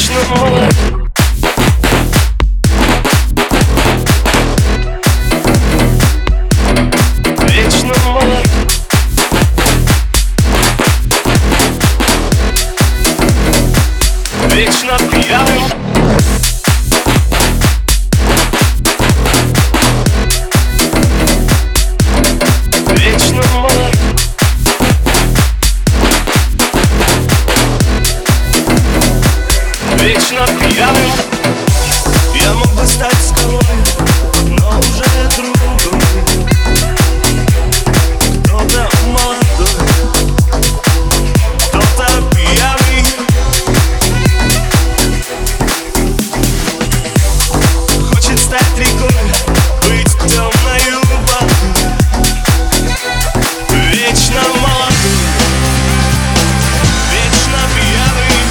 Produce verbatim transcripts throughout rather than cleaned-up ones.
Вечно молод. Вечно молод. Вечно пьяным. Вечно молод. Вечно пьяным. Я мог бы стать скалой, но уже другой. Кто-то молодой, кто-то пьяный. Хочет стать рекой, быть темною водой. Вечно молодой, вечно пьяный.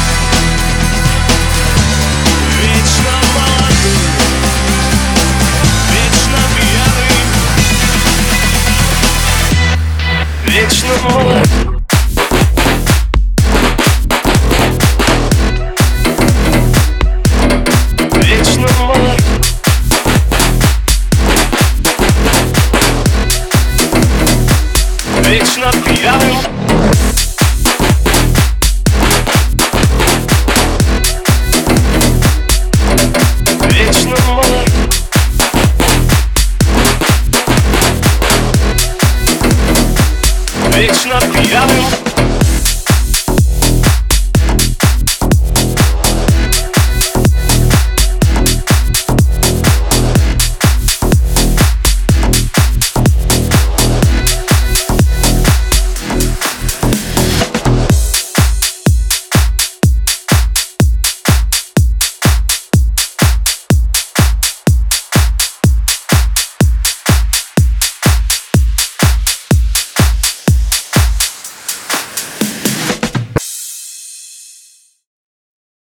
Вечно молодой, вечно пьяный. Вечно молод. Вечно молод. Вечно пьяным. Вечно молод. Вечно пьяным.